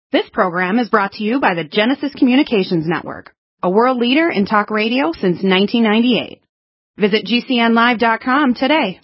This program is brought to you by the Genesis Communications Network, a world leader in talk radio since 1998. Visit GCNlive.com today.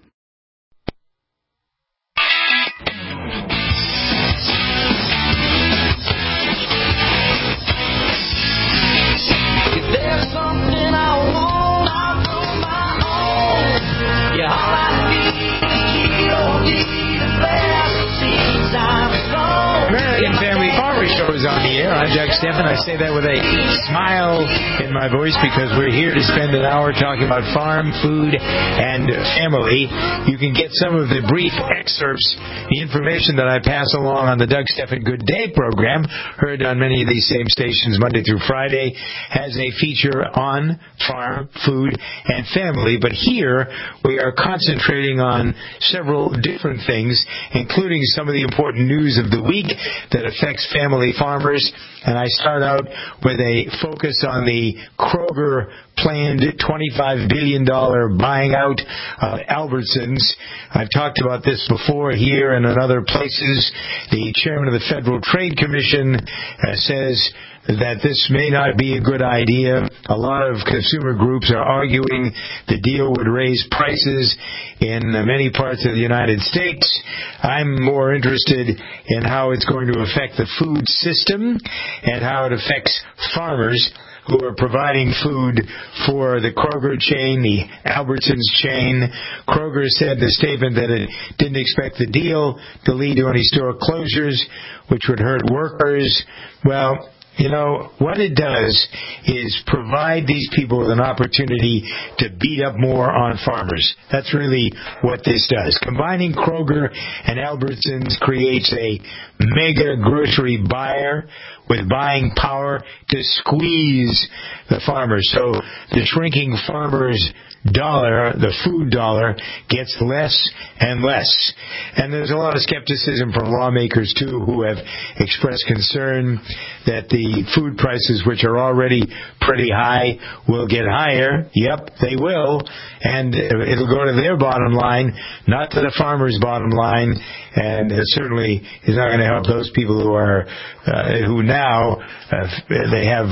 American Family Farmer Show is on the air. I'm Doug Stephan. I say that with a smile in my voice because we're here to spend an hour talking about farm, food, and family. You can get some of the brief excerpts, the information that I pass along on the Doug Stephan Good Day program, heard on many of these same stations Monday through Friday, has a feature on farm, food, and family. But here we are concentrating on several different things, including some of the important news of the week that affects family farmers. And I start out with a focus on the Kroger planned $25 billion buying out of Albertsons. I've talked about this before here and in other places. The chairman of the Federal Trade Commission says that this may not be a good idea. A lot of consumer groups are arguing the deal would raise prices in many parts of the United States. I'm more interested in how it's going to affect the food system and how it affects farmers who are providing food for the Kroger chain, the Albertsons chain. Kroger said in a statement that it didn't expect the deal to lead to any store closures, which would hurt workers. Well, you know, what it does is provide these people with an opportunity to beat up more on farmers. That's really what this does. Combining Kroger and Albertsons creates a mega grocery buyer with buying power to squeeze the farmers. So the shrinking farmer's dollar, the food dollar, gets less and less. And there's a lot of skepticism from lawmakers, too, who have expressed concern that the food prices, which are already pretty high, will get higher. Yep, they will. And it'll go to their bottom line, not to the farmer's bottom line. And it certainly is not going to help those people who are who now they have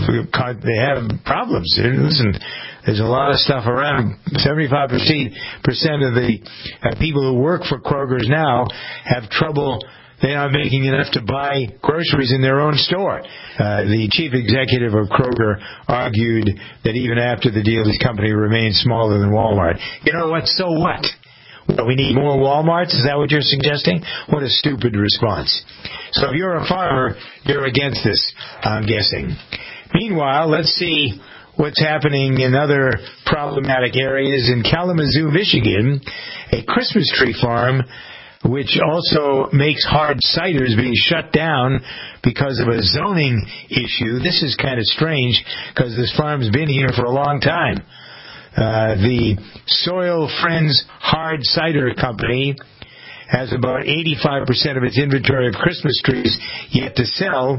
problems. Listen, there's a lot of stuff around. 75% of the people who work for Kroger's now have trouble. They're not making enough to buy groceries in their own store. The chief executive of Kroger argued that even after the deal, his company remains smaller than Walmart. You know what? So what? Well, we need more Walmarts? Is that what you're suggesting? What a stupid response. So if you're a farmer, you're against this, I'm guessing. Meanwhile, let's see what's happening in other problematic areas. In Kalamazoo, Michigan, a Christmas tree farm, which also makes hard cider, is being shut down because of a zoning issue. This is kind of strange because this farm's been here for a long time. The Soil Friends Hard Cider Company has about 85% of its inventory of Christmas trees yet to sell.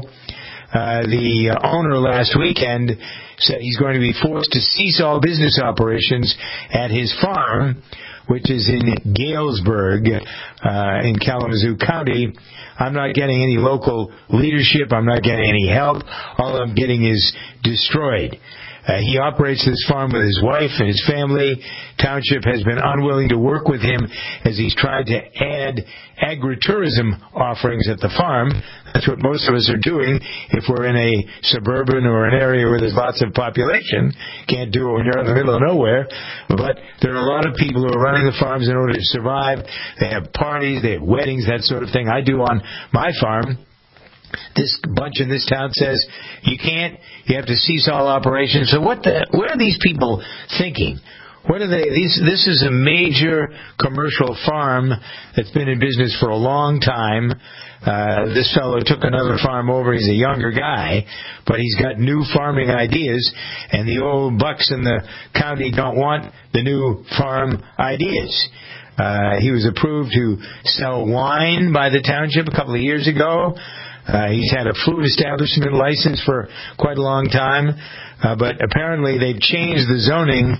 The owner last weekend said he's going to be forced to cease all business operations at his farm, which is in Galesburg in Kalamazoo County. I'm not getting any local leadership. I'm not getting any help. All I'm getting is destroyed. He operates this farm with his wife and his family. Township has been unwilling to work with him as he's tried to add agritourism offerings at the farm. That's what most of us are doing if we're in a suburban or an area where there's lots of population. Can't do it when you're in the middle of nowhere. But there are a lot of people who are running the farms in order to survive. They have parties, they have weddings, that sort of thing. I do on my farm. This bunch in this town says you can't. You have to cease all operations. So what are these people thinking? What are they? This is a major commercial farm that's been in business for a long time. This fellow took another farm over. He's a younger guy, but he's got new farming ideas, and the old bucks in the county don't want the new farm ideas. He was approved to sell wine by the township a couple of years ago. He's had a food establishment license for quite a long time, but apparently they've changed the zoning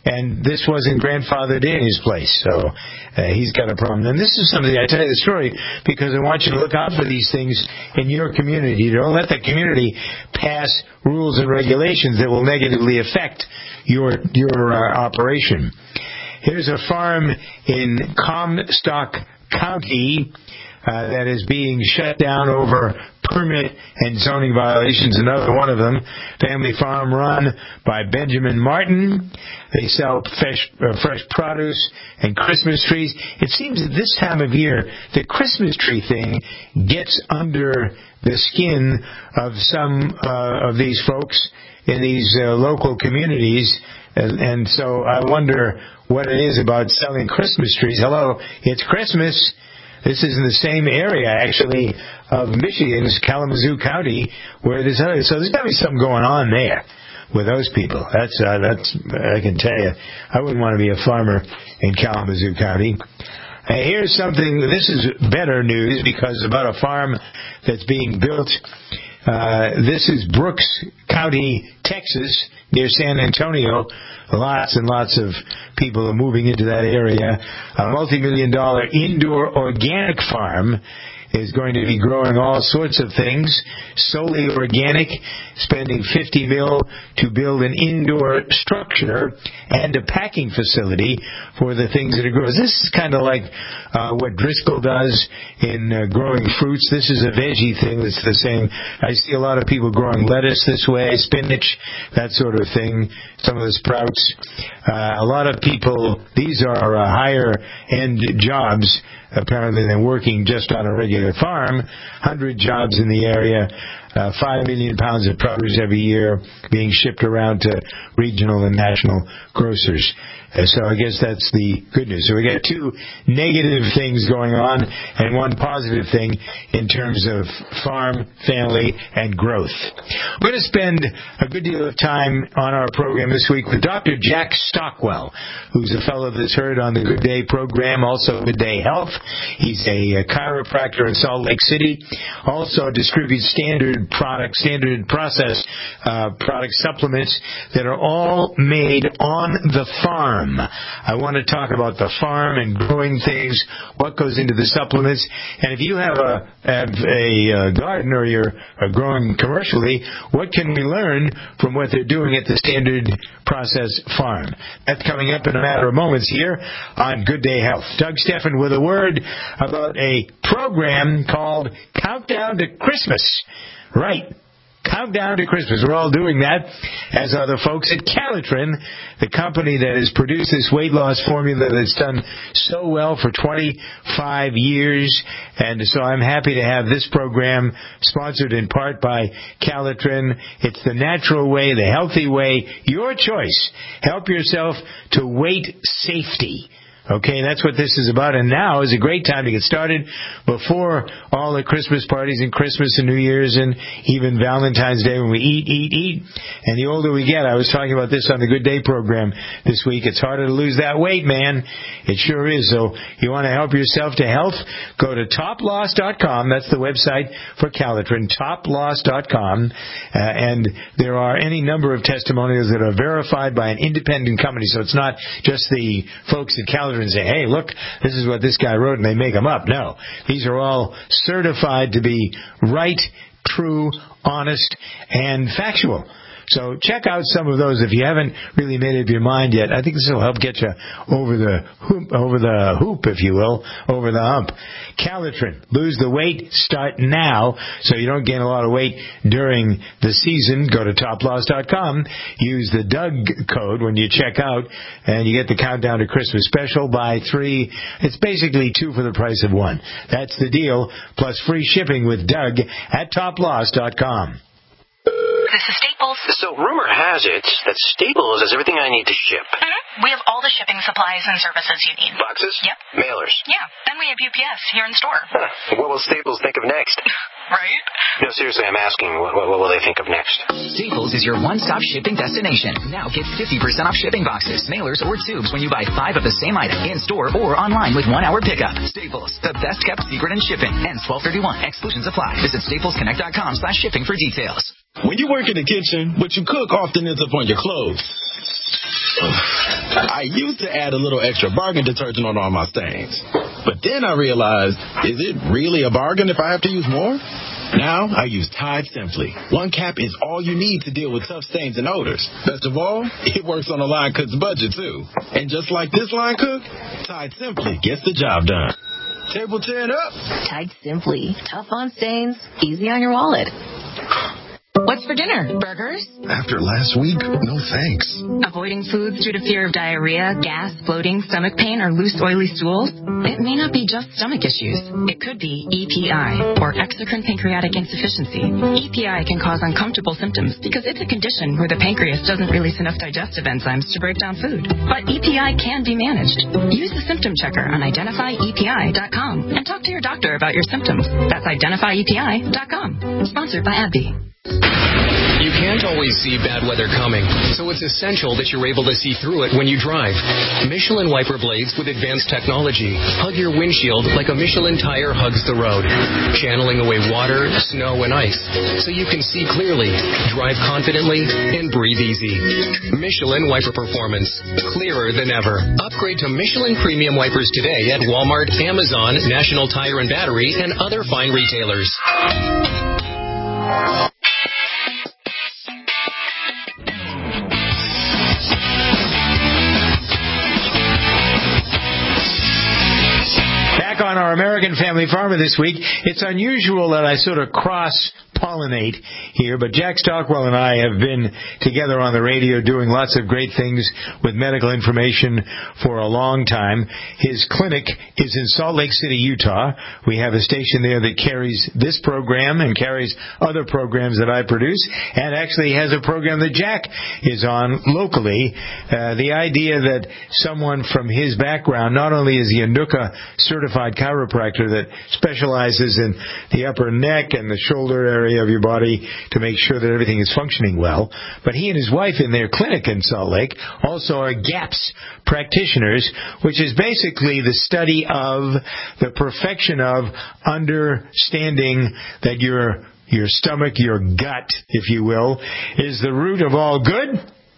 and this wasn't grandfathered in his place, so he's got a problem. And this is something, I tell you the story because I want you to look out for these things in your community. Don't let the community pass rules and regulations that will negatively affect your operation. Here's a farm in Comstock County that is being shut down over permit and zoning violations. Another one of them, family farm run by Benjamin Martin. They sell fresh produce and Christmas trees. It seems that this time of year, the Christmas tree thing gets under the skin of some of these folks in these local communities. And so I wonder what it is about selling Christmas trees. Hello, it's Christmas. This is in the same area, actually, of Michigan's Kalamazoo County, where there's so there's got to be something going on there with those people. That's I can tell you. I wouldn't want to be a farmer in Kalamazoo County. Here's something. This is better news because about a farm that's being built. This is Brooks County, Texas, near San Antonio. Lots and lots of people are moving into that area. A multi-million-dollar indoor organic farm is going to be growing all sorts of things, solely organic, spending $50 million to build an indoor structure and a packing facility for the things that are grown. This is kind of like what Driscoll does in growing fruits. This is a veggie thing that's the same. I see a lot of people growing lettuce this way, spinach, that sort of thing, some of the sprouts. A lot of people, these are higher-end jobs, apparently, than working just on a regular farm. 100 jobs in the area, 5 million pounds of produce every year being shipped around to regional and national grocers. So I guess that's the good news. So we got two negative things going on and one positive thing in terms of farm, family, and growth. We're going to spend a good deal of time on our program this week with Dr. Jack Stockwell, who's a fellow that's heard on the Good Day program, also Good Day Health. He's a chiropractor in Salt Lake City, also distributes standard process product supplements that are all made on the farm. I want to talk about the farm and growing things, what goes into the supplements, and if you have a garden or you're growing commercially, what can we learn from what they're doing at the standard process farm? That's coming up in a matter of moments here on Good Day Health. Doug Steffen with a word about a program called Countdown to Christmas. Right. Countdown to Christmas. We're all doing that, as are the folks at Calitrin, the company that has produced this weight loss formula that's done so well for 25 years. And so I'm happy to have this program sponsored in part by Calitrin. It's the natural way, the healthy way, your choice. Help yourself to weight safety. Okay, that's what this is about. And now is a great time to get started before all the Christmas parties and Christmas and New Year's and even Valentine's Day when we eat. And the older we get, I was talking about this on the Good Day program this week, it's harder to lose that weight, man. It sure is. So you want to help yourself to health? Go to toploss.com. That's the website for Calitrin, toploss.com. And there are any number of testimonials that are verified by an independent company. So it's not just the folks at Calitrin and say, hey, look, this is what this guy wrote, and they make them up. No. These are all certified to be right, true, honest, and factual. So check out some of those if you haven't really made up your mind yet. I think this will help get you over the hoop, if you will, over the hump. Calitrin, lose the weight, start now so you don't gain a lot of weight during the season. Go to toploss.com, use the Doug code when you check out, and you get the Countdown to Christmas special. Buy 3. It's basically 2 for the price of 1. That's the deal, plus free shipping with Doug at toploss.com. This is Staples. So rumor has it that Staples has everything I need to ship. Mm-hmm. We have all the shipping supplies and services you need. Boxes? Yep. Mailers? Yeah. And we have UPS here in store. Huh. What will Staples think of next? Right? No, seriously, I'm asking, what will they think of next? Staples is your one-stop shipping destination. Now get 50% off shipping boxes, mailers, or tubes when you buy 5 of the same item in-store or online with 1-hour pickup. Staples, the best-kept secret in shipping. Ends 12/31. Exclusions apply. Visit staplesconnect.com/shipping for details. When you work in the kitchen, what you cook often ends up on your clothes. I used to add a little extra bargain detergent on all my stains. But then I realized, is it really a bargain if I have to use more? Now I use Tide Simply. One cap is all you need to deal with tough stains and odors. Best of all, it works on a line cook's budget too. And just like this line cook, Tide Simply gets the job done. Table 10 up. Tide Simply. Tough on stains, easy on your wallet. What's for dinner? Burgers? After last week, no thanks. Avoiding foods due to fear of diarrhea, gas, bloating, stomach pain, or loose, oily stools? It may not be just stomach issues. It could be EPI, or exocrine pancreatic insufficiency. EPI can cause uncomfortable symptoms because it's a condition where the pancreas doesn't release enough digestive enzymes to break down food. But EPI can be managed. Use the symptom checker on identifyepi.com and talk to your doctor about your symptoms. That's identifyepi.com. Sponsored by AbbVie. You can't always see bad weather coming, so it's essential that you're able to see through it when you drive. Michelin wiper blades with advanced technology hug your windshield like a Michelin tire hugs the road, channeling away water, snow, and ice so you can see clearly, drive confidently, and breathe easy. Michelin wiper performance, clearer than ever. Upgrade to Michelin premium wipers today at Walmart, Amazon, National Tire and Battery, and other fine retailers. Back on our American Family Farmer this week, it's unusual that I sort of cross-pollinate here, but Jack Stockwell and I have been together on the radio doing lots of great things with medical information for a long time. His clinic is in Salt Lake City, Utah. We have a station there that carries this program and carries other programs that I produce, and actually has a program that Jack is on locally. The idea that someone from his background, not only is he a NUCA certified chiropractor that specializes in the upper neck and the shoulder area of your body to make sure that everything is functioning well, but he and his wife in their clinic in Salt Lake also are GAPS practitioners, which is basically the study of the perfection of understanding that your stomach, your gut, if you will, is the root of all good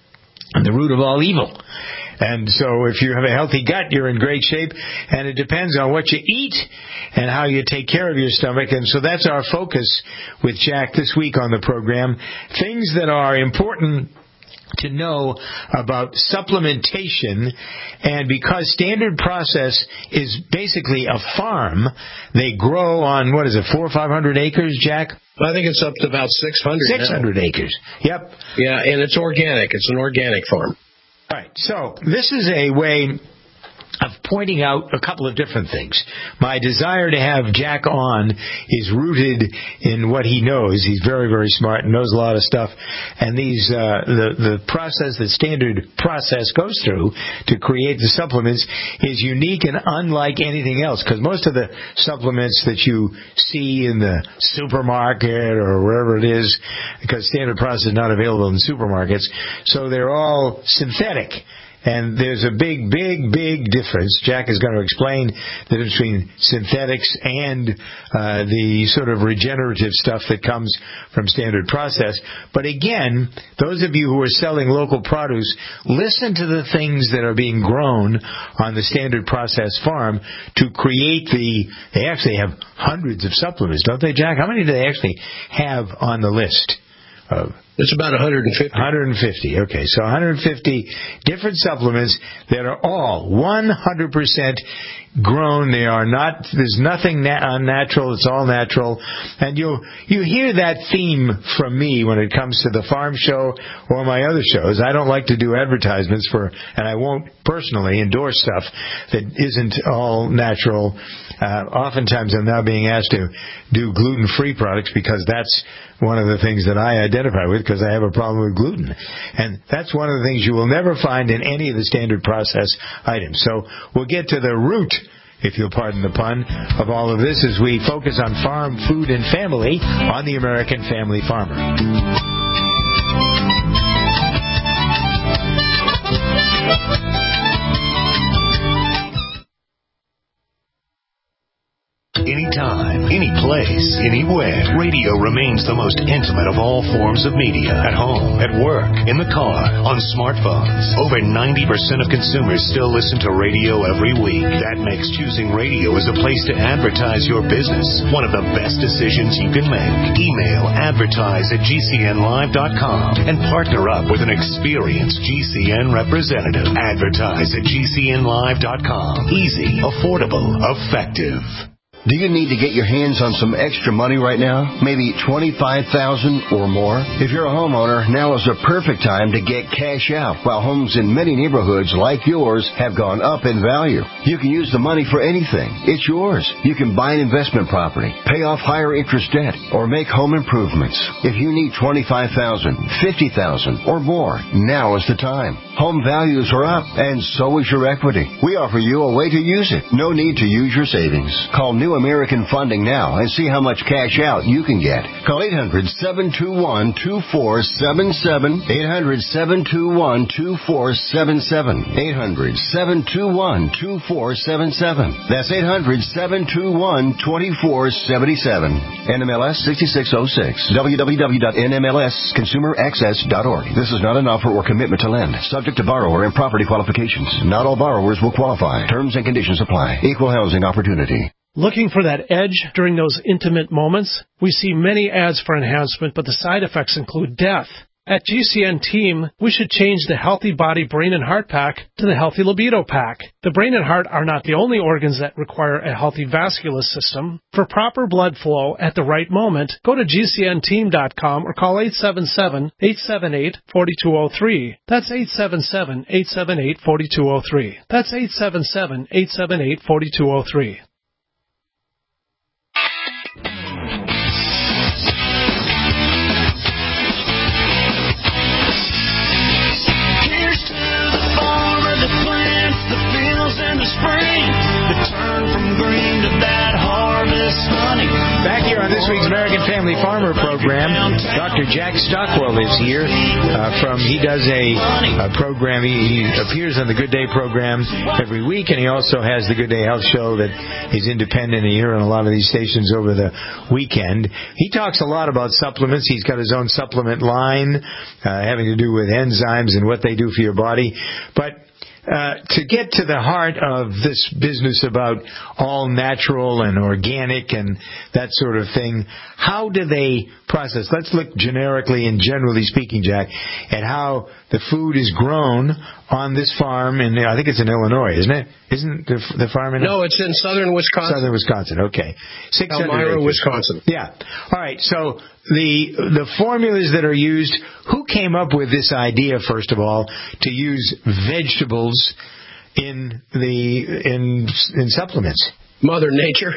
and the root of all evil. And so if you have a healthy gut, you're in great shape, and it depends on what you eat and how you take care of your stomach. And so that's our focus with Jack this week on the program. Things that are important to know about supplementation, and because Standard Process is basically a farm, they grow on, 400 or 500 acres, Jack? I think it's up to about 600 600 now. acres. Yep. Yeah, and it's organic. It's an organic farm. All right. So this is a way of pointing out a couple of different things. My desire to have Jack on is rooted in what he knows. He's very, very smart and knows a lot of stuff. And these the process that Standard Process goes through to create the supplements is unique and unlike anything else, because most of the supplements that you see in the supermarket or wherever it is, because Standard Process is not available in supermarkets, so they're all synthetic. And there's a big, big, big difference. Jack is going to explain the difference between synthetics and the sort of regenerative stuff that comes from Standard Process. But again, those of you who are selling local produce, listen to the things that are being grown on the Standard Process farm to create they actually have hundreds of supplements, don't they, Jack? How many do they actually have on the list? It's about 150. 150. Okay, so 150 different supplements that are all 100% grown. They are not. There's nothing unnatural. It's all natural. And you hear that theme from me when it comes to the farm show or my other shows. I don't like to do advertisements and I won't personally endorse stuff that isn't all natural. Oftentimes I'm now being asked to do gluten-free products because that's one of the things that I identify with, because I have a problem with gluten. And that's one of the things you will never find in any of the Standard Process items. So we'll get to the root, if you'll pardon the pun, of all of this as we focus on farm, food, and family on the American Family Farmer. anytime, any place, anywhere. Radio remains the most intimate of all forms of media. At home, at work, in the car, on smartphones. Over 90% of consumers still listen to radio every week. That makes choosing radio as a place to advertise your business one of the best decisions you can make. Email advertise@gcnlive.com and partner up with an experienced GCN representative. Advertise at gcnlive.com. Easy, affordable, effective. Do you need to get your hands on some extra money right now? Maybe $25,000 or more? If you're a homeowner, now is the perfect time to get cash out while homes in many neighborhoods like yours have gone up in value. You can use the money for anything. It's yours. You can buy an investment property, pay off higher interest debt, or make home improvements. If you need $25,000, $50,000 or more, now is the time. Home values are up, and so is your equity. We offer you a way to use it. No need to use your savings. Call New American Funding now and see how much cash out you can get. Call 800-721-2477. 800-721-2477. 800-721-2477. That's 800-721-2477. NMLS 6606. www.nmlsconsumeraccess.org. This is not an offer or commitment to lend. Subject to borrower and property qualifications. Not all borrowers will qualify. Terms and conditions apply. Equal housing opportunity. Looking for that edge during those intimate moments? We see many ads for enhancement, but the side effects include death. At GCN Team, we should change the Healthy Body Brain and Heart Pack to the Healthy Libido Pack. The brain and heart are not the only organs that require a healthy vascular system. For proper blood flow at the right moment, go to GCNteam.com or call 877-878-4203. That's 877-878-4203. That's 877-878-4203. Back here on this week's American Family Farmer program, Dr. Jack Stockwell is here. He does a program. He appears on the Good Day program every week, and he also has the Good Day Health Show that is independent. You hear on a lot of these stations over the weekend. He talks a lot about supplements. He's got his own supplement line having to do with enzymes and what they do for your body. But to get to the heart of this business about all natural and organic and that sort of thing, how do they process? Let's look generically and generally speaking, Jack, at how the food is grown on this farm in, I think it's in Illinois, isn't it? Isn't the farm in? No, it's in southern Wisconsin. Southern Wisconsin, okay. 600 Elmira, acres. Wisconsin. Yeah. All right, so the formulas that are used, who came up with this idea, first of all, to use vegetables in supplements? Mother Nature.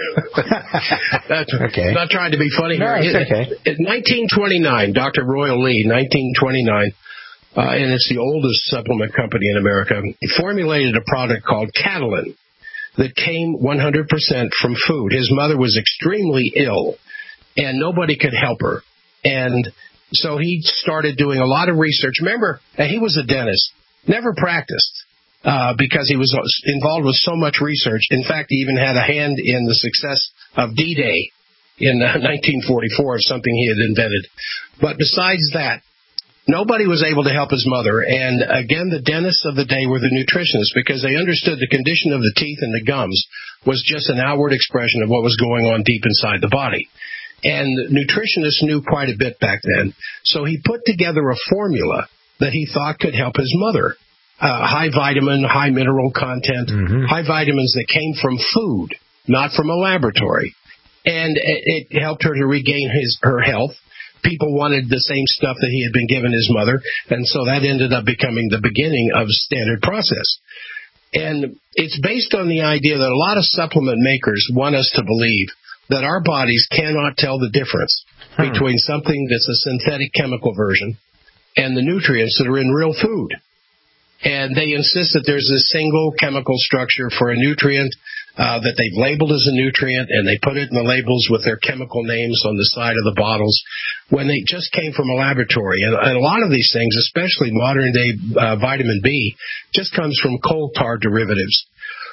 Okay. Not trying to be funny no, here. It's okay. In 1929, Dr. Royal Lee, 1929, and it's the oldest supplement company in America, he formulated a product called Catalin that came 100% from food. His mother was extremely ill, and nobody could help her. And so he started doing a lot of research. Remember, he was a dentist, never practiced. Because he was involved with so much research. In fact, he even had a hand in the success of D-Day in 1944, of something he had invented. But besides that, nobody was able to help his mother. And again, the dentists of the day were the nutritionists, because they understood the condition of the teeth and the gums was just an outward expression of what was going on deep inside the body. And nutritionists knew quite a bit back then. So he put together a formula that he thought could help his mother. High vitamin, high mineral content, high vitamins that came from food, not from a laboratory. And it helped her to regain her health. People wanted the same stuff that he had been giving his mother, and so that ended up becoming the beginning of standard process. And it's based on the idea that a lot of supplement makers want us to believe that our bodies cannot tell the difference between something that's a synthetic chemical version and the nutrients that are in real food. And they insist that there's a single chemical structure for a nutrient that they've labeled as a nutrient, and they put it in the labels with their chemical names on the side of the bottles when they just came from a laboratory. And a lot of these things, especially modern-day vitamin B, just comes from coal tar derivatives.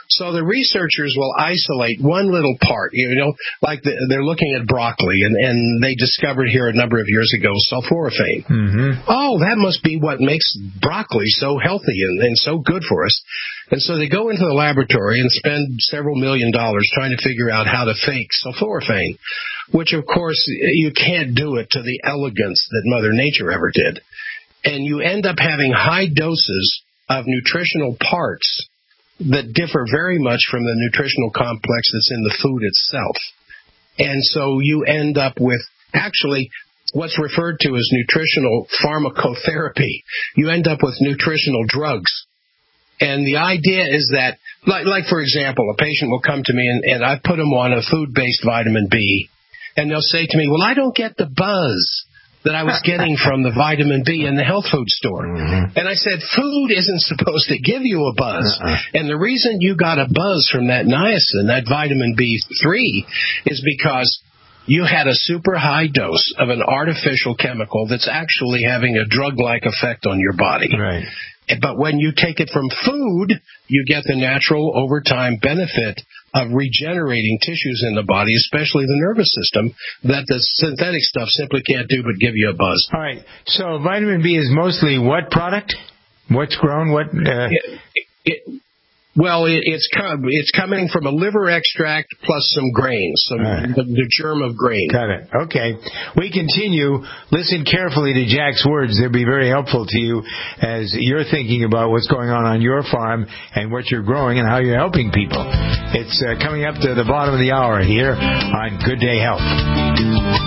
So the researchers will isolate one little part, like they're looking at broccoli, and they discovered here a number of years ago sulforaphane. Mm-hmm. Oh, that must be what makes broccoli so healthy and so good for us. And so they go into the laboratory and spend several $1 million trying to figure out how to fake sulforaphane, which, of course, you can't do it to the elegance that Mother Nature ever did. And you end up having high doses of nutritional parts that differ very much from the nutritional complex that's in the food itself. And so you end up with actually what's referred to as nutritional pharmacotherapy. You end up with nutritional drugs. And the idea is that, like for example, a patient will come to me and I put them on a food-based vitamin B, and they'll say to me, well, I don't get the buzz that I was getting from the vitamin B in the health food store. Mm-hmm. And I said, food isn't supposed to give you a buzz. And the reason you got a buzz from that niacin, that vitamin B3, is because you had a super high dose of an artificial chemical that's actually having a drug-like effect on your body. Right. But when you take it from food, you get the natural overtime benefit of regenerating tissues in the body, especially the nervous system, that the synthetic stuff simply can't do but give you a buzz. All right. So vitamin B is mostly what product? What's grown? What? It's coming from a liver extract plus some grains, the germ of grain. Got it. Okay. We continue. Listen carefully to Jack's words. They'll be very helpful to you as you're thinking about what's going on your farm and what you're growing and how you're helping people. It's coming up to the bottom of the hour here on Good Day Health.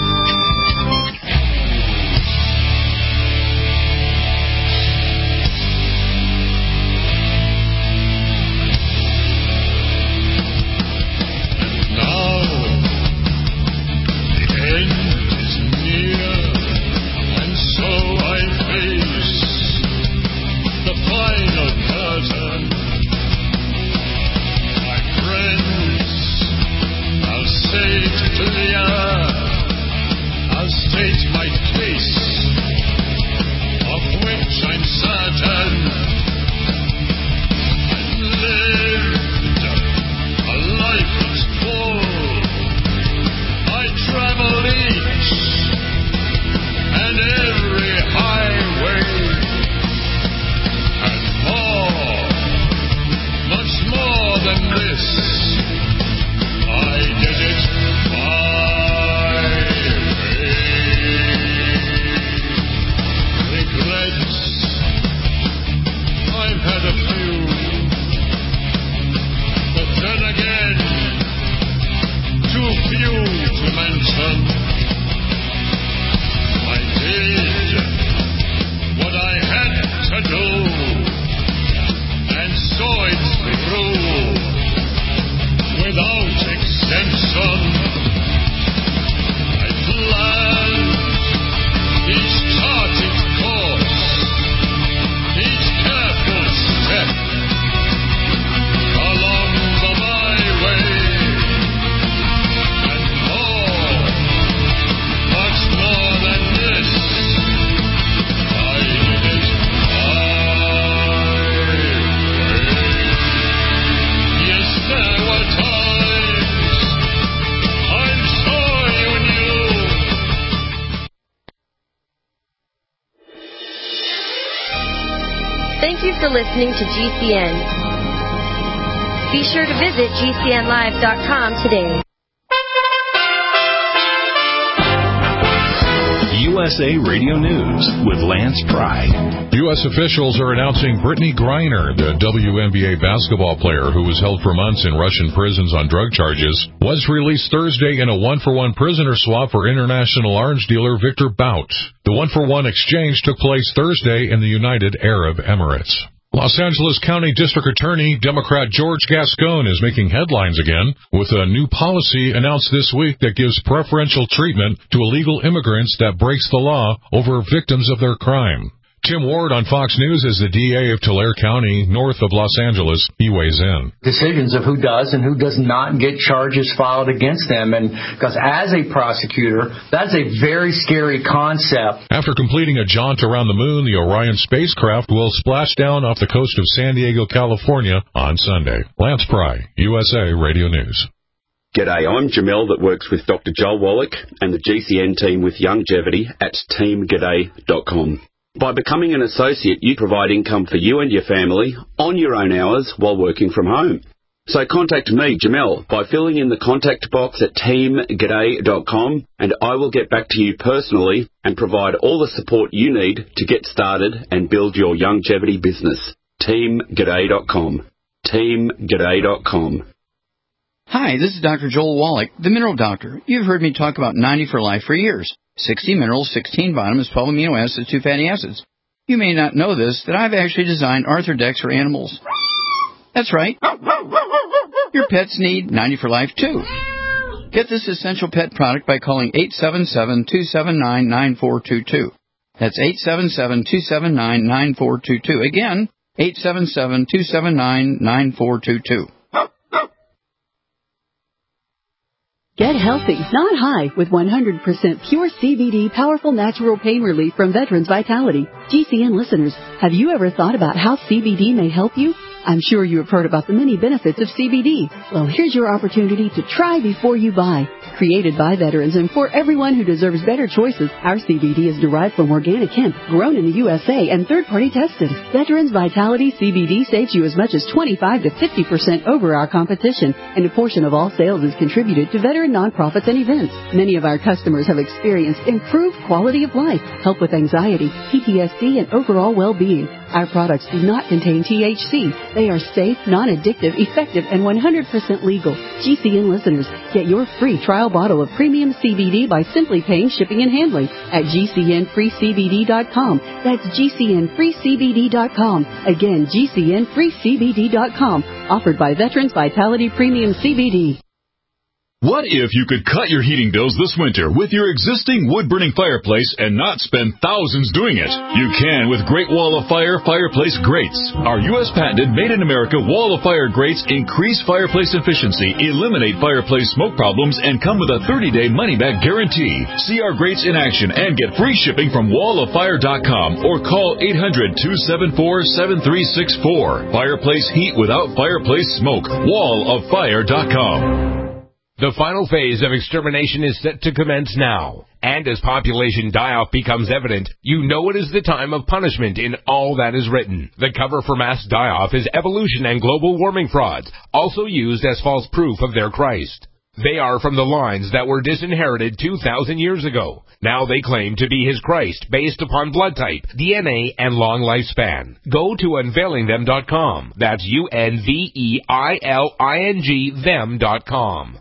Listening to GCN. Be sure to visit GCNlive.com today. USA Radio News with Lance Pride. U.S. officials are announcing Brittany Griner, the WNBA basketball player who was held for months in Russian prisons on drug charges, was released Thursday in a one-for-one prisoner swap for international arms dealer Victor Bout. The one-for-one exchange took place Thursday in the United Arab Emirates. Los Angeles County District Attorney Democrat George Gascon is making headlines again with a new policy announced this week that gives preferential treatment to illegal immigrants that breaks the law over victims of their crime. Tim Ward on Fox News is the DA of Tulare County, north of Los Angeles. He weighs in. Decisions of who does and who does not get charges filed against them. And because as a prosecutor, that's a very scary concept. After completing a jaunt around the moon, the Orion spacecraft will splash down off the coast of San Diego, California on Sunday. Lance Pry, USA Radio News. G'day, I'm Jamel that works with Dr. Joel Wallach and the GCN team with Longevity at teamg'day.com. By becoming an associate, you provide income for you and your family on your own hours while working from home. So contact me, Jamel, by filling in the contact box at teamg'day.com, and I will get back to you personally and provide all the support you need to get started and build your longevity business. teamg'day.com. teamg'day.com. Hi, this is Dr. Joel Wallach, the Mineral Doctor. You've heard me talk about 90 for Life for years. 60 minerals, 16 vitamins, 12 amino acids, 2 fatty acids. You may not know this, that I've actually designed Arthrodex for animals. That's right. Your pets need 90 for Life, too. Get this essential pet product by calling 877-279-9422. That's 877-279-9422. Again, 877-279-9422. Get healthy, not high, with 100% pure CBD powerful natural pain relief from Veterans Vitality. GCN listeners, have you ever thought about how CBD may help you? I'm sure you have heard about the many benefits of CBD. Well, here's your opportunity to try before you buy. Created by veterans and for everyone who deserves better choices, our CBD is derived from organic hemp, grown in the USA, and third-party tested. Veterans Vitality CBD saves you as much as 25 to 50% over our competition, and a portion of all sales is contributed to veteran nonprofits and events. Many of our customers have experienced improved quality of life, help with anxiety, PTSD, and overall well-being. Our products do not contain THC. They are safe, non-addictive, effective, and 100% legal. GCN listeners, get your free trial bottle of premium CBD by simply paying shipping and handling at GCNFreeCBD.com. That's GCNFreeCBD.com. Again, GCNFreeCBD.com. Offered by Veterans Vitality Premium CBD. What if you could cut your heating bills this winter with your existing wood-burning fireplace and not spend thousands doing it? You can with Great Wall of Fire fireplace grates. Our U.S. patented made-in-America Wall of Fire grates increase fireplace efficiency, eliminate fireplace smoke problems, and come with a 30-day money-back guarantee. See our grates in action and get free shipping from walloffire.com or call 800-274-7364. Fireplace heat without fireplace smoke. walloffire.com. The final phase of extermination is set to commence now. And as population die-off becomes evident, you know it is the time of punishment in all that is written. The cover for mass die-off is evolution and global warming frauds, also used as false proof of their Christ. They are from the lines that were disinherited 2,000 years ago. Now they claim to be his Christ based upon blood type, DNA, and long lifespan. Go to unveilingthem.com. That's UNVEILING them.com.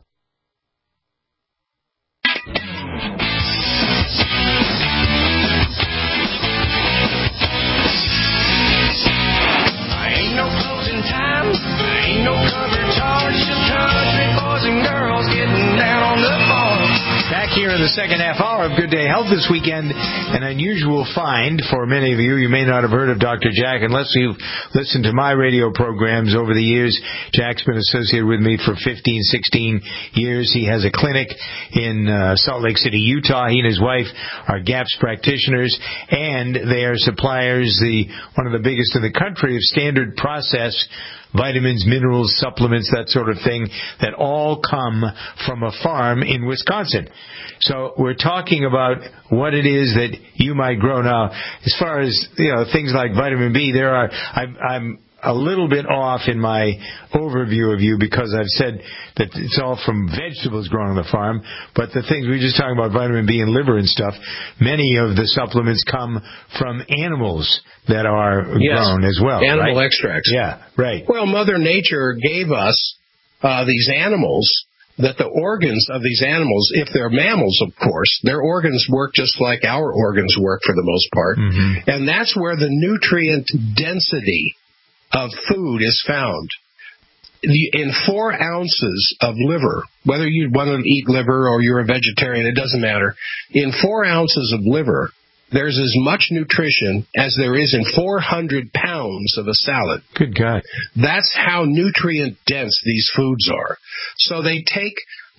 Ain't no cover charge, just country boys and girls getting down on the farm. Back here in the second half hour of Good Day Health this weekend, an unusual find for many of you. You may not have heard of Dr. Jack unless you've listened to my radio programs over the years. Jack's been associated with me for 15, 16 years. He has a clinic in Salt Lake City, Utah. He and his wife are GAPS practitioners, and they are suppliers, one of the biggest in the country, of standard process vitamins, minerals, supplements, that sort of thing, that all come from a farm in Wisconsin. So we're talking about what it is that you might grow. Now, as far as, things like vitamin B, I'm a little bit off in my overview of you because I've said that it's all from vegetables grown on the farm, but the things we were just talking about, vitamin B and liver and stuff, many of the supplements come from animals that are grown as well. Animal right? extracts. Yeah, right. Well, Mother Nature gave us these animals, that the organs of these animals, if they're mammals, of course, their organs work just like our organs work for the most part. Mm-hmm. And that's where the nutrient density of food is found. In 4 ounces of liver, whether you want to eat liver or you're a vegetarian, it doesn't matter. In 4 ounces of liver, there's as much nutrition as there is in 400 pounds of a salad. Good God. That's how nutrient dense these foods are. So they take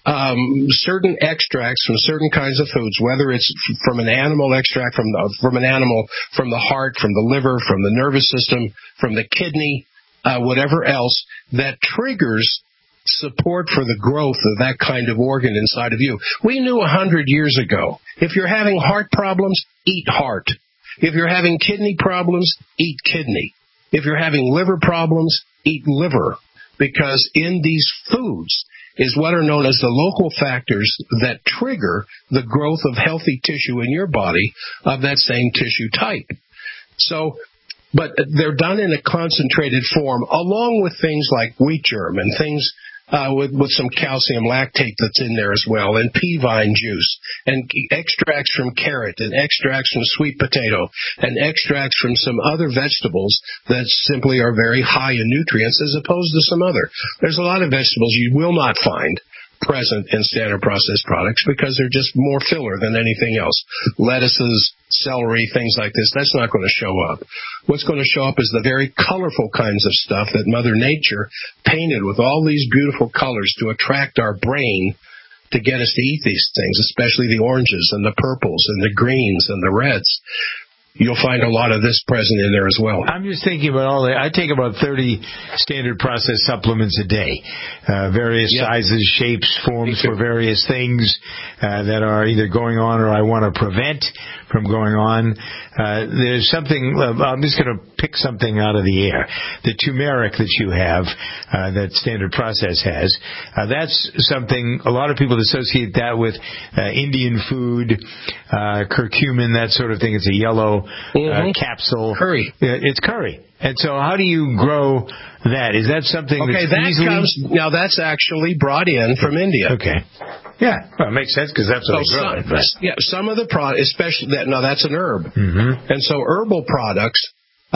certain extracts from certain kinds of foods, whether it's from an animal extract, from an animal, from the heart, from the liver, from the nervous system, from the kidney, whatever else, that triggers support for the growth of that kind of organ inside of you. We knew 100 years ago, if you're having heart problems, eat heart. If you're having kidney problems, eat kidney. If you're having liver problems, eat liver. Because in these foods is what are known as the local factors that trigger the growth of healthy tissue in your body of that same tissue type. So, but they're done in a concentrated form, along with things like wheat germ and things with some calcium lactate that's in there as well, and pea vine juice, and extracts from carrot, and extracts from sweet potato, and extracts from some other vegetables that simply are very high in nutrients as opposed to some other. There's a lot of vegetables you will not find present in standard processed products because they're just more filler than anything else. Lettuces, celery, things like this, that's not going to show up. What's going to show up is the very colorful kinds of stuff that Mother Nature painted with all these beautiful colors to attract our brain to get us to eat these things, especially the oranges and the purples and the greens and the reds. You'll find a lot of this present in there as well. I'm just thinking about all that. I take about 30 standard processed supplements a day, various sizes, shapes, forms for various things that are either going on or I want to prevent from going on. There's something, I'm just going to pick something out of the air. The turmeric that you have, that standard process has, that's something, a lot of people associate that with Indian food, curcumin, that sort of thing. It's a yellow capsule. Curry. It's curry. And so how do you grow that? Is that something now that's actually brought in from India. Okay. Yeah, well, it makes sense because that's what they grow. Some of the products, especially that's an herb. And so herbal products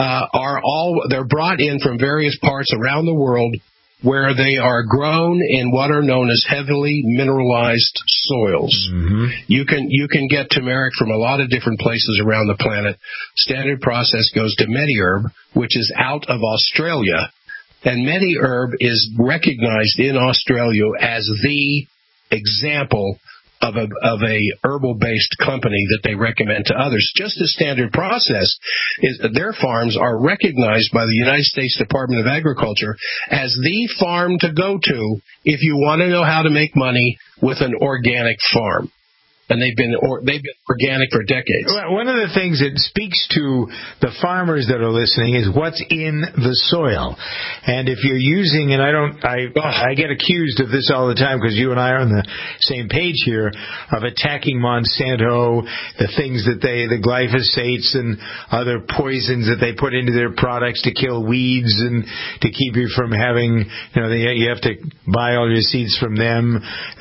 they're brought in from various parts around the world where they are grown in what are known as heavily mineralized soils. You can get turmeric from a lot of different places around the planet. Standard process goes to MediHerb, which is out of Australia, and MediHerb is recognized in Australia as the example of a herbal-based company that they recommend to others. Just as Standard Process, their farms are recognized by the United States Department of Agriculture as the farm to go to if you want to know how to make money with an organic farm. And they've been organic for decades. One of the things that speaks to the farmers that are listening is what's in the soil. And if you're using, and I get accused of this all the time because you and I are on the same page here, of attacking Monsanto, the things that the glyphosates and other poisons that they put into their products to kill weeds and to keep you from having, you have to buy all your seeds from them.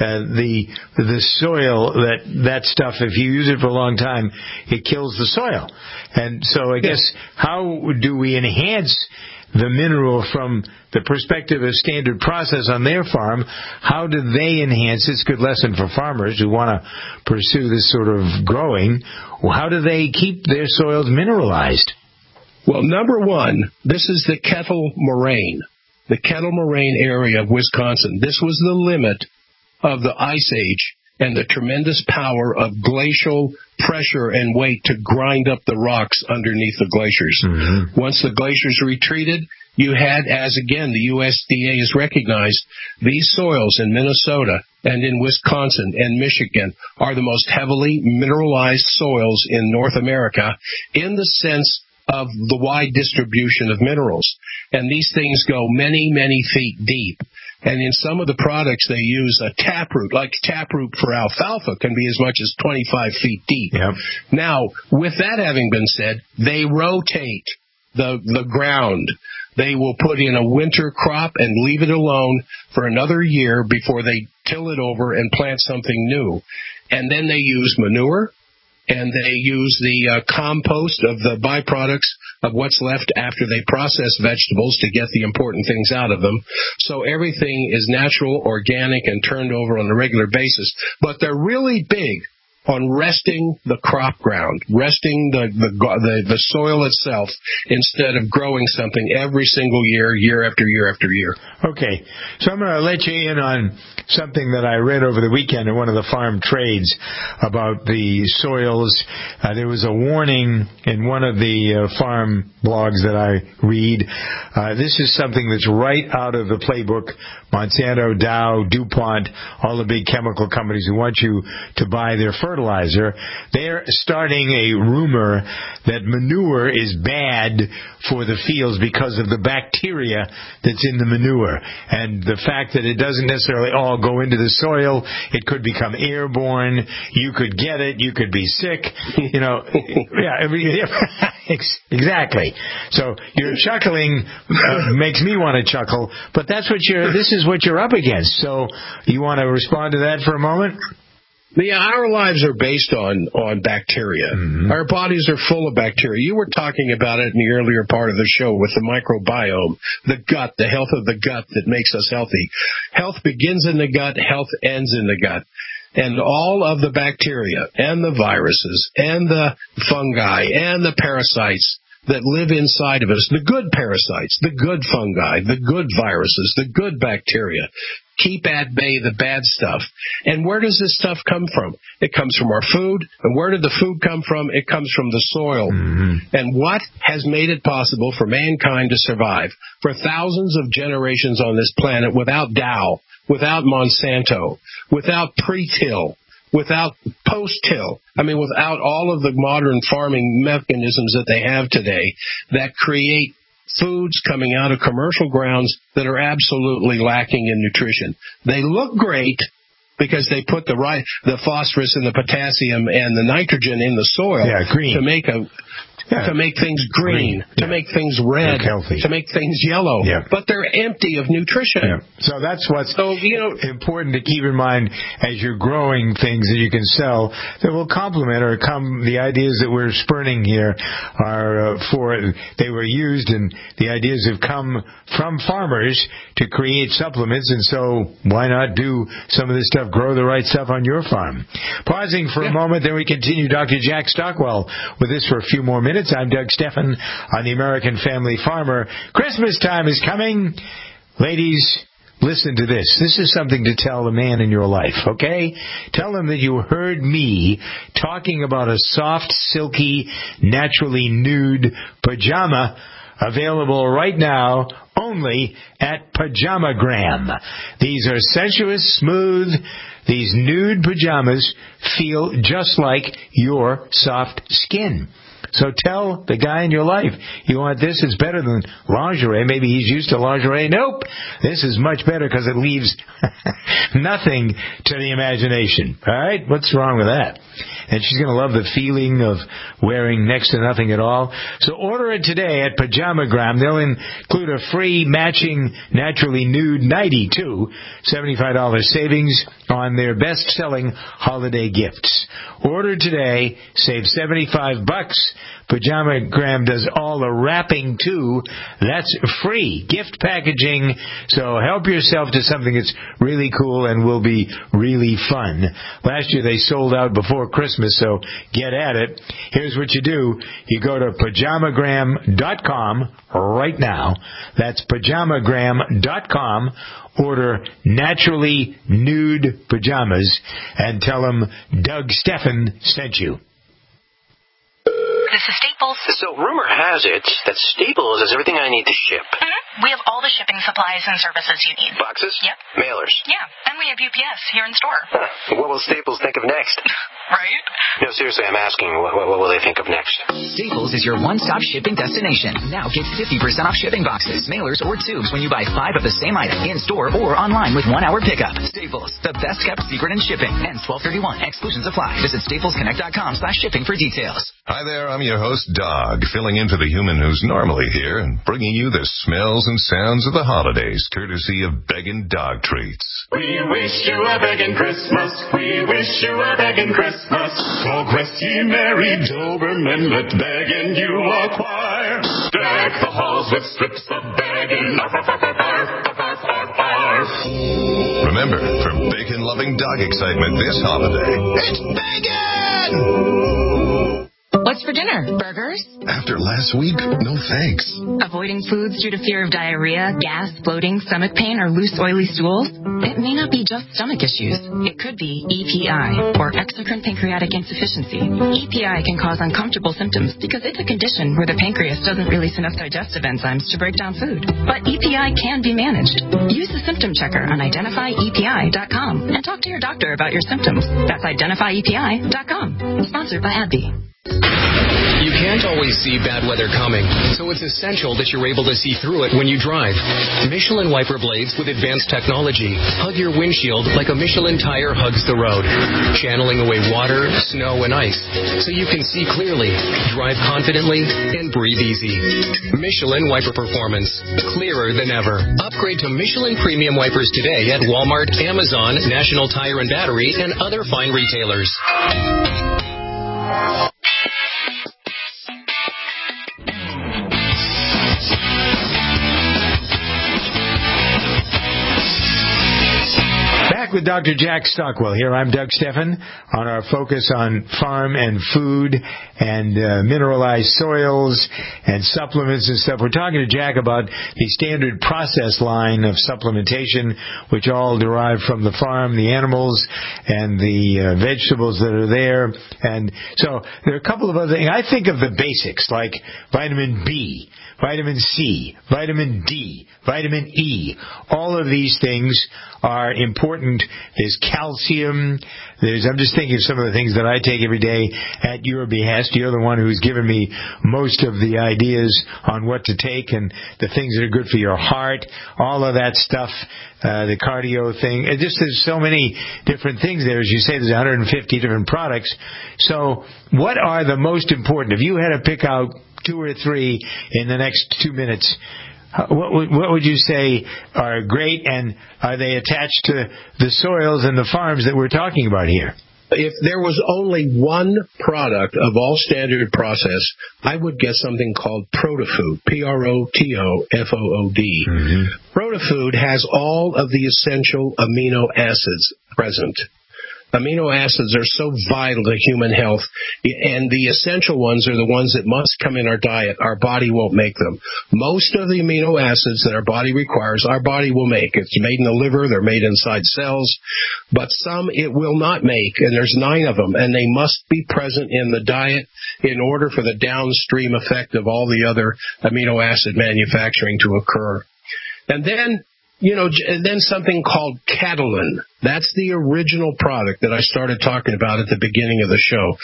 The soil that stuff, if you use it for a long time, it kills the soil. And so I guess, how do we enhance the mineral from the perspective of Standard Process on their farm? How do they enhance? It's a good lesson for farmers who want to pursue this sort of growing. How do they keep their soils mineralized? Well, number one, this is the Kettle Moraine. The Kettle Moraine area of Wisconsin. This was the limit of the Ice Age and the tremendous power of glacial pressure and weight to grind up the rocks underneath the glaciers. Once the glaciers retreated, you had, as again the USDA has recognized, these soils in Minnesota and in Wisconsin and Michigan are the most heavily mineralized soils in North America in the sense of the wide distribution of minerals. And these things go many, many feet deep. And in some of the products, they use a taproot, like taproot for alfalfa can be as much as 25 feet deep. Now, with that having been said, they rotate the ground. They will put in a winter crop and leave it alone for another year before they till it over and plant something new. And then they use manure, and they use the compost of the byproducts of what's left after they process vegetables to get the important things out of them. So everything is natural, organic, and turned over on a regular basis. But they're really big on resting the crop ground, resting the soil itself, instead of growing something every single year, year after year after year. Okay, so I'm going to let you in on something that I read over the weekend in one of the farm trades about the soils. There was a warning in one of the farm blogs that I read. This is something that's right out of the playbook. Monsanto, Dow, DuPont, all the big chemical companies who want you to buy their fertilizer, they're starting a rumor that manure is bad for the fields because of the bacteria that's in the manure. And the fact that it doesn't necessarily all go into the soil, it could become airborne. You could get it. You could be sick. Exactly. So your chuckling makes me want to chuckle, but this is what you're up against. So you want to respond to that for a moment? Yeah, our lives are based on bacteria. Mm-hmm. Our bodies are full of bacteria. You were talking about it in the earlier part of the show with the microbiome, the gut, the health of the gut that makes us healthy. Health begins in the gut, health ends in the gut. And all of the bacteria and the viruses and the fungi and the parasites that live inside of us, the good parasites, the good fungi, the good viruses, the good bacteria, keep at bay the bad stuff. And where does this stuff come from? It comes from our food. And where did the food come from? It comes from the soil. Mm-hmm. And what has made it possible for mankind to survive for thousands of generations on this planet without Dow, without Monsanto, without pre-till, without post-till, without all of the modern farming mechanisms that they have today that create foods coming out of commercial grounds that are absolutely lacking in nutrition. They look great because they put the phosphorus and the potassium and the nitrogen in the soil to make to make things green, to make things red, to make things yellow. Yeah. But they're empty of nutrition. Yeah. So that's what's important to keep in mind as you're growing things that you can sell that will complement or come. The ideas that we're spurning here are they were used, and the ideas have come from farmers to create supplements, and so why not do some of this stuff, grow the right stuff on your farm. Pausing for a moment, then we continue. Dr. Jack Stockwell with this for a few more minutes. I'm Doug Steffen on the American Family Farmer. Christmas time is coming. Ladies, listen to this. This is something to tell the man in your life, okay? Tell him that you heard me talking about a soft, silky, naturally nude pajama available right now only at Pajamagram. These are sensuous, smooth. These nude pajamas feel just like your soft skin. So tell the guy in your life, you want this, it's better than lingerie. Maybe he's used to lingerie. Nope. This is much better because it leaves nothing to the imagination. All right? What's wrong with that? And she's going to love the feeling of wearing next to nothing at all. So order it today at Pajamagram. They'll include a free matching naturally nude nightie, too. $75 savings on their best-selling holiday gifts. Order today. Save $75. Pajamagram does all the wrapping, too. That's free. Gift packaging. So help yourself to something that's really cool and will be really fun. Last year they sold out before Christmas, so get at it. Here's what you do. You go to Pajamagram.com right now. That's Pajamagram.com. Order naturally nude pajamas and tell them Doug Steffen sent you. This is Staples. So rumor has it that Staples has everything I need to ship. Mm-hmm. We have all the shipping supplies and services you need. Boxes? Yep. Mailers? Yeah, and we have UPS here in store. Huh. What will Staples think of next? Right? No, seriously, I'm asking, what will they think of next? Staples is your one-stop shipping destination. Now get 50% off shipping boxes, mailers, or tubes when you buy 5 of the same item in-store or online with 1-hour pickup. Staples, the best-kept secret in shipping. Ends 12/31. Exclusions apply. Visit staplesconnect.com/shipping for details. Hi there, I'm your host, Doug, filling in for the human who's normally here and bringing you the smells and sounds of the holidays, courtesy of Beggin' Dog Treats. We wish you a begging Christmas. We wish you a begging Christmas. Talk rest ye merry Doberman, let begging you acquire. Deck the halls with strips of begging. Arf, arf, arf, arf, arf, arf, arf. Remember, for bacon-loving dog excitement this holiday, it's bacon! What's for dinner? Burgers? After last week, no thanks. Avoiding foods due to fear of diarrhea, gas, bloating, stomach pain, or loose, oily stools? It may not be just stomach issues. It could be EPI, or exocrine pancreatic insufficiency. EPI can cause uncomfortable symptoms because it's a condition where the pancreas doesn't release enough digestive enzymes to break down food. But EPI can be managed. Use the symptom checker on identifyepi.com and talk to your doctor about your symptoms. That's identifyepi.com. Sponsored by AbbVie. You can't always see bad weather coming, so it's essential that you're able to see through it when you drive. Michelin wiper blades with advanced technology hug your windshield like a Michelin tire hugs the road, channeling away water, snow, and ice so you can see clearly, drive confidently, and breathe easy. Michelin wiper performance, clearer than ever. Upgrade to Michelin premium wipers today at Walmart, Amazon, National Tire and Battery, and other fine retailers. Back with Dr. Jack Stockwell here. I'm Doug Steffen on our focus on farm and food and mineralized soils and supplements and stuff. We're talking to Jack about the standard process line of supplementation, which all derive from the farm, the animals, and the vegetables that are there. And so there are a couple of other things. I think of the basics like vitamin B, vitamin C, vitamin D, vitamin E. All of these things are important. There's calcium. I'm just thinking of some of the things that I take every day at your behest. You're the one who's given me most of the ideas on what to take and the things that are good for your heart, all of that stuff, the cardio thing. There's so many different things there. As you say, there's 150 different products. So what are the most important? If you had to pick out 2 or 3 in the next 2 minutes, what would you say are great, and are they attached to the soils and the farms that we're talking about here? If there was only one product of all standard process, I would get something called Protofood, Protofood. Mm-hmm. Protofood has all of the essential amino acids present. Amino acids are so vital to human health, and the essential ones are the ones that must come in our diet. Our body won't make them. Most of the amino acids that our body requires, our body will make. It's made in the liver, they're made inside cells, but some it will not make, and there's 9 of them, and they must be present in the diet in order for the downstream effect of all the other amino acid manufacturing to occur. And then something called Catalyn. That's the original product that I started talking about at the beginning of the show.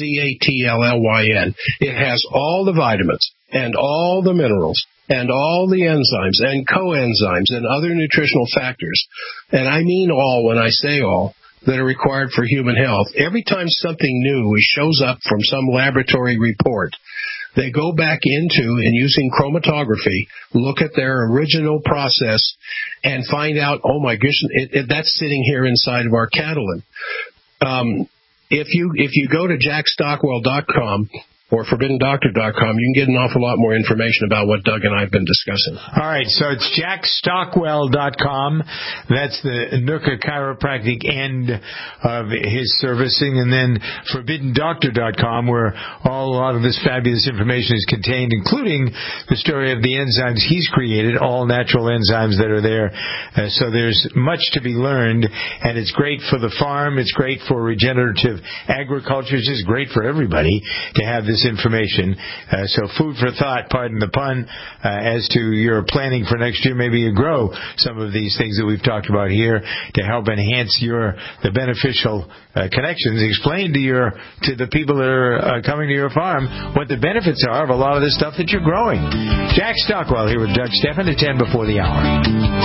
Catlyn. It has all the vitamins and all the minerals and all the enzymes and coenzymes and other nutritional factors. And I mean all when I say all that are required for human health. Every time something new shows up from some laboratory report, they go back into, and using chromatography, look at their original process and find out, oh my goodness, that's sitting here inside of our Catalyn. If you go to jackstockwell.com or ForbiddenDoctor.com, you can get an awful lot more information about what Doug and I have been discussing. All right, so it's jackstockwell.com. That's the Nooka chiropractic end of his servicing. And then ForbiddenDoctor.com, where a lot of this fabulous information is contained, including the story of the enzymes he's created, all natural enzymes that are there. So there's much to be learned, and it's great for the farm. It's great for regenerative agriculture. It's just great for everybody to have this information. So food for thought, pardon the pun, as to your planning for next year. Maybe you grow some of these things that we've talked about here to help enhance the beneficial connections. Explain to the people that are coming to your farm what the benefits are of a lot of this stuff that you're growing. Jack Stockwell here with Doug Steffen at 10 before the hour.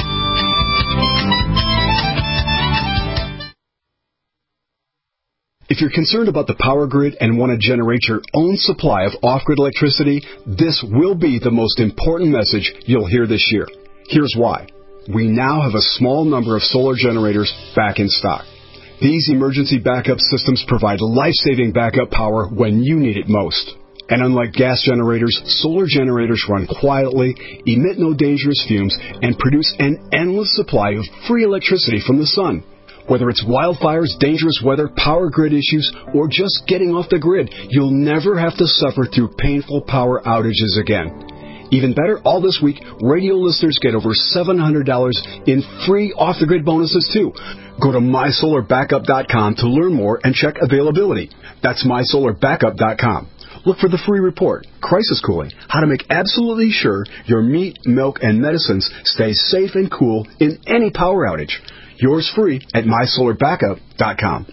If you're concerned about the power grid and want to generate your own supply of off-grid electricity, this will be the most important message you'll hear this year. Here's why. We now have a small number of solar generators back in stock. These emergency backup systems provide life-saving backup power when you need it most. And unlike gas generators, solar generators run quietly, emit no dangerous fumes, and produce an endless supply of free electricity from the sun. Whether it's wildfires, dangerous weather, power grid issues, or just getting off the grid, you'll never have to suffer through painful power outages again. Even better, all this week, radio listeners get over $700 in free off-the-grid bonuses, too. Go to MySolarBackup.com to learn more and check availability. That's MySolarBackup.com. Look for the free report, Crisis Cooling, how to make absolutely sure your meat, milk, and medicines stay safe and cool in any power outage. Yours free at MySolarBackup.com.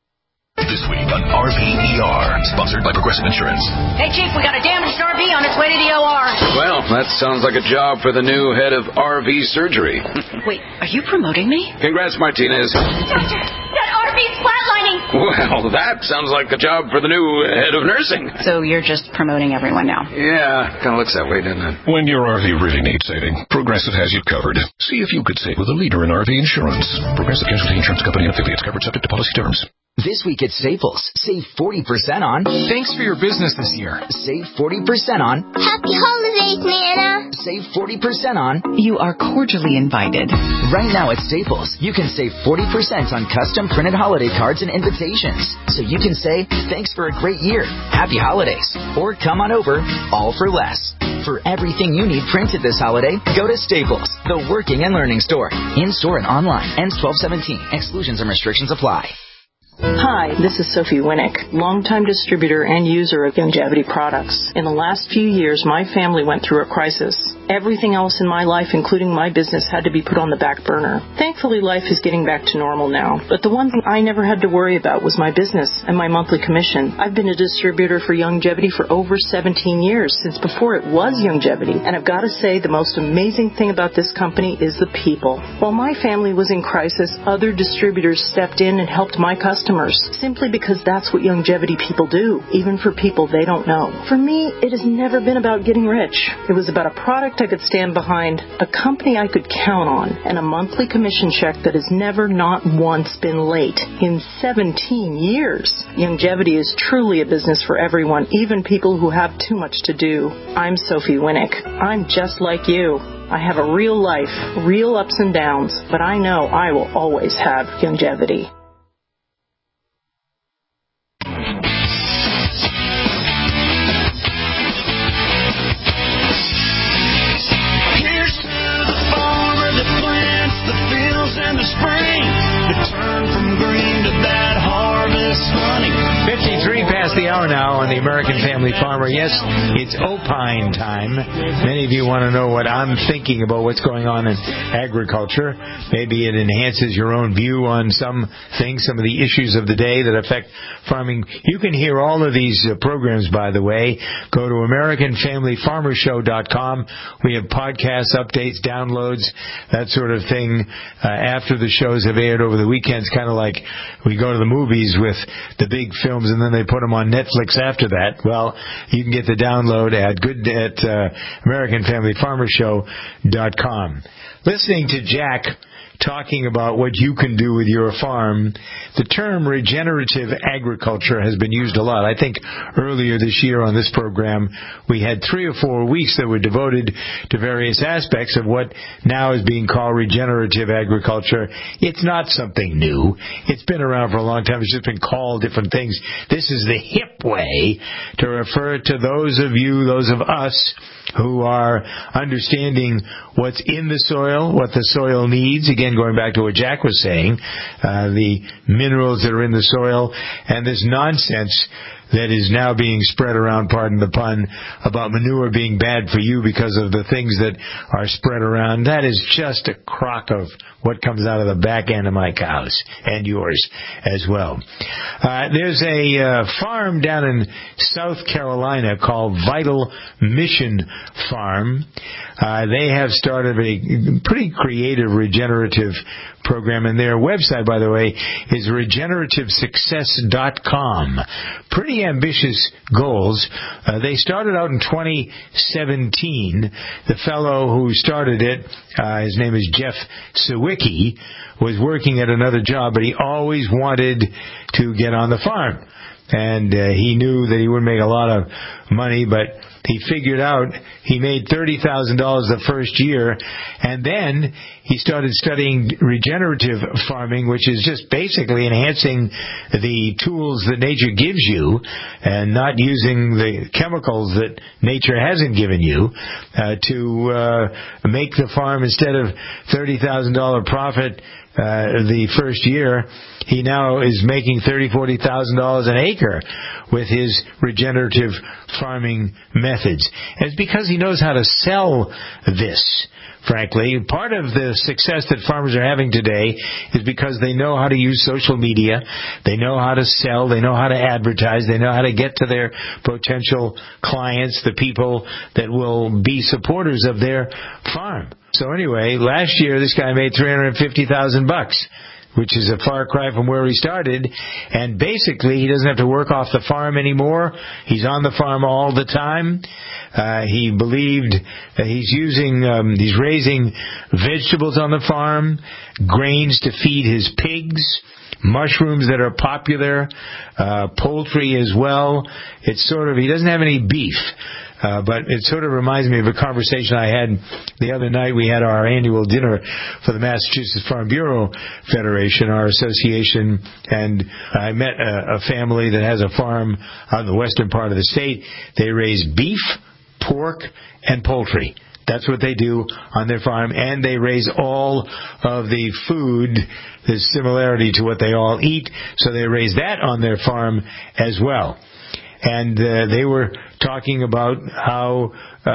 This week on RVER, sponsored by Progressive Insurance. Hey, Chief, we got a damaged RV on its way to the OR. Well, that sounds like a job for the new head of RV surgery. Wait, are you promoting me? Congrats, Martinez. Doctor, that RV's flatlining. Well, that sounds like a job for the new head of nursing. So you're just promoting everyone now? Yeah, kind of looks that way, doesn't it? When your RV really needs saving, Progressive has you covered. See if you could save with a leader in RV insurance. Progressive Casualty Insurance Company and affiliates, covered subject to policy terms. This week at Staples, save 40% on... Thanks for your business this year. Save 40% on... Happy holidays, Nana. Save 40% on... You are cordially invited. Right now at Staples, you can save 40% on custom printed holiday cards and invitations. So you can say, thanks for a great year, happy holidays, or come on over, all for less. For everything you need printed this holiday, go to Staples, the working and learning store. In-store and online. Ends 12/17. Exclusions and restrictions apply. Hi, this is Sophie Winnick, longtime distributor and user of Youngevity products. In the last few years, my family went through a crisis. Everything else in my life, including my business, had to be put on the back burner. Thankfully, life is getting back to normal now. But the one thing I never had to worry about was my business and my monthly commission. I've been a distributor for Youngevity for over 17 years, since before it was Youngevity. And I've got to say, the most amazing thing about this company is the people. While my family was in crisis, other distributors stepped in and helped my customers, simply because that's what Youngevity people do, even for people they don't know. For me, it has never been about getting rich. It was about a product I could stand behind, a company I could count on, and a monthly commission check that has never, not once, been late in 17 years. Youngevity is truly a business for everyone, even people who have too much to do. I'm Sophie Winnick. I'm just like you. I have a real life, real ups and downs, but I know I will always have Youngevity. The hour now on the American Family Farmer. Yes, it's opine time. Many of you want to know what I'm thinking about what's going on in agriculture. Maybe it enhances your own view on some things, some of the issues of the day that affect farming. You can hear all of these programs, by the way. Go to AmericanFamilyFarmerShow.com. We have podcasts, updates, downloads, that sort of thing after the shows have aired over the weekends, kind of like we go to the movies with the big films and then they put them on Netflix after that. Well, you can get the download at AmericanFamilyFarmerShow.com. Listening to Jack talking about what you can do with your farm, the term regenerative agriculture has been used a lot. I think earlier this year on this program, we had 3 or 4 weeks that were devoted to various aspects of what now is being called regenerative agriculture. It's not something new. It's been around for a long time. It's just been called different things. This is the hip way to refer to those of you, those of us, who are understanding what's in the soil, what the soil needs. Again, going back to what Jack was saying, the minerals that are in the soil, and this nonsense that is now being spread around, pardon the pun, about manure being bad for you because of the things that are spread around. That is just a crock of what comes out of the back end of my cows, and yours as well. There's a farm down in South Carolina called Vital Mission Farm. They have started a pretty creative regenerative program, and their website, by the way, is regenerativesuccess.com. Pretty ambitious goals. They started out in 2017. The fellow who started it, his name is Jeff Sawicki, was working at another job, but he always wanted to get on the farm. and he knew that he wouldn't make a lot of money, but he figured out he made $30,000 the first year, and then he started studying regenerative farming, which is just basically enhancing the tools that nature gives you and not using the chemicals that nature hasn't given you to make the farm, instead of $30,000 profit the first year, he now is making $30,000-$40,000 an acre with his regenerative farming methods. And it's because he knows how to sell this. Frankly, part of the success that farmers are having today is because they know how to use social media, they know how to sell, they know how to advertise, they know how to get to their potential clients, the people that will be supporters of their farm. So anyway, last year this guy made $350,000, which is a far cry from where he started, and basically he doesn't have to work off the farm anymore. He's on the farm all the time. He believed that he's raising vegetables on the farm, grains to feed his pigs, mushrooms that are popular, poultry as well. It's sort of, he doesn't have any beef. But it sort of reminds me of a conversation I had the other night. We had our annual dinner for the Massachusetts Farm Bureau Federation, our association, and I met a family that has a farm out in the western part of the state. They raise beef, pork, and poultry. That's what they do on their farm, and they raise all of the food. There's similarity to what they all eat, so they raise that on their farm as well. And they were talking about how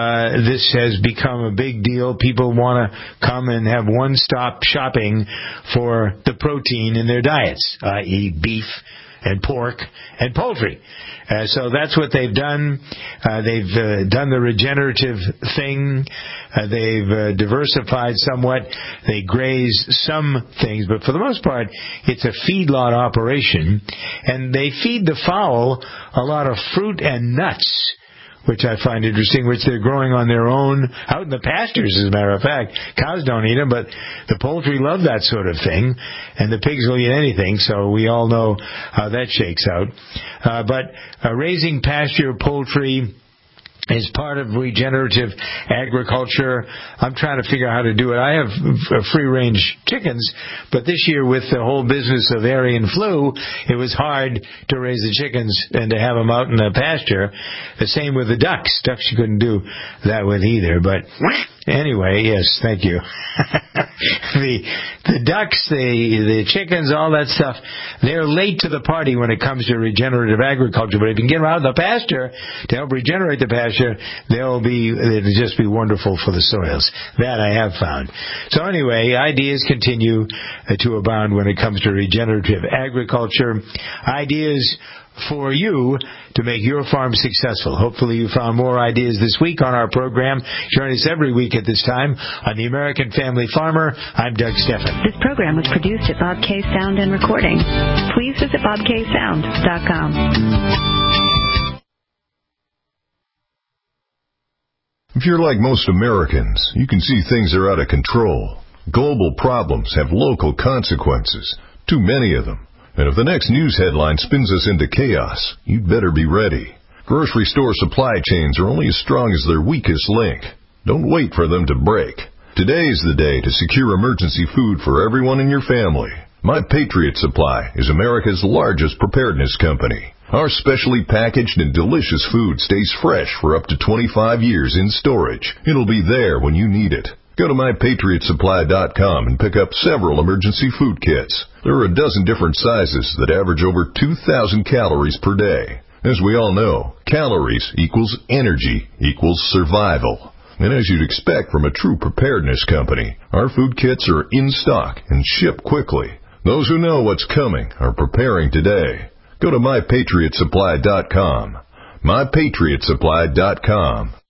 this has become a big deal. People want to come and have one-stop shopping for the protein in their diets, i.e. beef and pork and poultry. So that's what they've done. They've done the regenerative thing. They've diversified somewhat. They graze some things, but for the most part, it's a feedlot operation. And they feed the fowl a lot of fruit and nuts, which I find interesting, which they're growing on their own out in the pastures, as a matter of fact. Cows don't eat them, but the poultry love that sort of thing, and the pigs will eat anything, so we all know how that shakes out. But raising pasture poultry is part of regenerative agriculture. I'm trying to figure out how to do it. I have free-range chickens, but this year with the whole business of avian flu, it was hard to raise the chickens and to have them out in the pasture. The same with the ducks. Ducks you couldn't do that with either, but anyway, yes, thank you. The ducks, the chickens, all that stuff, they're late to the party when it comes to regenerative agriculture, but if you can get them out of the pasture to help regenerate the pasture, it'll just be wonderful for the soils. That I have found. So anyway, ideas continue to abound when it comes to regenerative agriculture. Ideas for you to make your farm successful. Hopefully you found more ideas this week on our program. Join us every week at this time on The American Family Farmer. I'm Doug Steffen. This program was produced at Bob K Sound and Recording. Please visit bobksound.com. If you're like most Americans, you can see things are out of control. Global problems have local consequences, too many of them. And if the next news headline spins us into chaos, you'd better be ready. Grocery store supply chains are only as strong as their weakest link. Don't wait for them to break. Today is the day to secure emergency food for everyone in your family. My Patriot Supply is America's largest preparedness company. Our specially packaged and delicious food stays fresh for up to 25 years in storage. It'll be there when you need it. Go to MyPatriotSupply.com and pick up several emergency food kits. There are a dozen different sizes that average over 2,000 calories per day. As we all know, calories equals energy equals survival. And as you'd expect from a true preparedness company, our food kits are in stock and ship quickly. Those who know what's coming are preparing today. Go to MyPatriotSupply.com. MyPatriotSupply.com.